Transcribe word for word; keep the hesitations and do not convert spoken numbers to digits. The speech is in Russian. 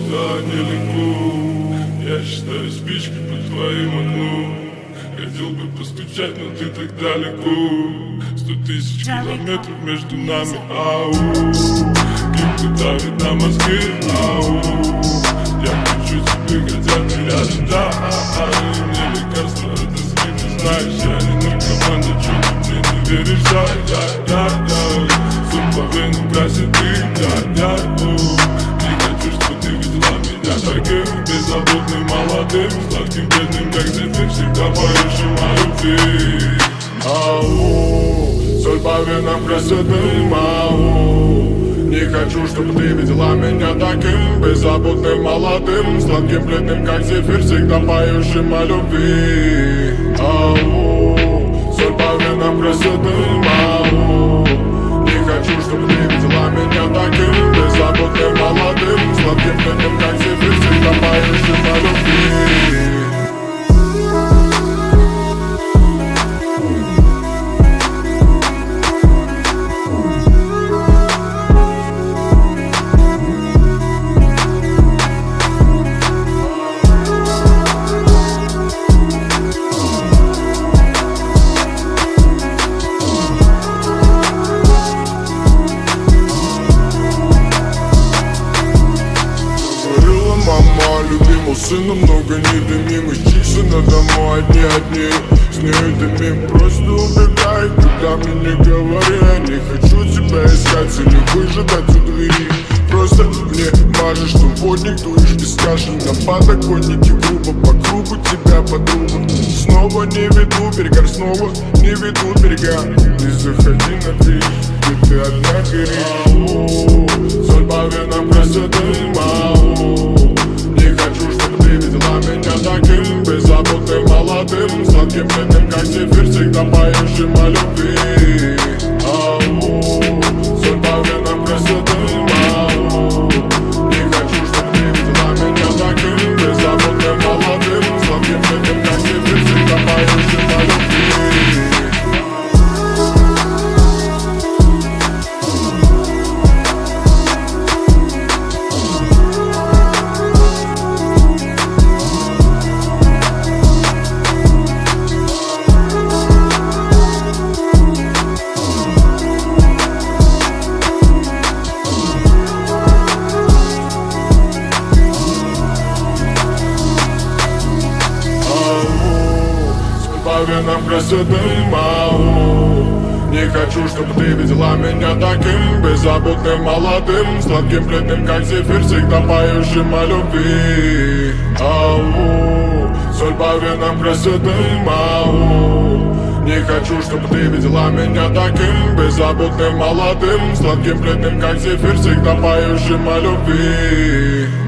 никуда не легу. Я считаю спички по твоим окну. Хотел бы постучать, но ты так далеко. Сто тысяч километров между нами, ау. Кем-то давит на мозги, ау. Я хочу тебе, хотя ты рядом, да. Мне лекарство от тоски, ты знаешь. Я не наркоман, да чё ты мне не веришь, да, я, я, я. Сон по венам красит ты, я, я, не хочу, чтобы ты видела меня таким беззаботным, молодым, сладким, бедным, как зефир, всегда поющим о любви. Ау, соль по венам красоты, ау. Не хочу, чтобы ты видела меня таким беззаботным, молодым, сладким, бледным, как зефир, всегда поющим о любви. Ау, соль по венам красоты, ау. Не хочу, чтобы ты видела меня таким беззаботным, молодым, сладким, бледным, как зефир, всегда поющим о любви. Мама, любимого сына много невидимых чисел на дому одни-одни. С ней дымим, просто убегай, когда мне не говори. Я не хочу тебя искать или выжидать у двери. Просто мне мажешь, что водник, дуешь без каши на подоконнике грубо, по кругу тебя подруба. Снова не веду берега, снова не веду берега. Не заходи на ты, где ты одна горишь. Соль по венам красоты, мау. Не хочу, чтобы ты видела меня таким беззаботным, молодым, сладким, бледным, как зефир, всегда поющим о любви. Ау, соль по венам красоты, ау. Не хочу, чтобы ты видела меня таким беззаботным, молодым, сладким, бледным, как зефир, всегда поющим о любви. По венам красоты, мау. Не хочу, чтобы ты видела меня таким беззаботным, молодым, сладким, бледным, как зефир, всегда поющим о любви. Ау, соль по венам красоты, мау. Не хочу, чтобы ты видела меня таким беззаботным, молодым, сладким, бледным, как зефир, всегда поющим о любви.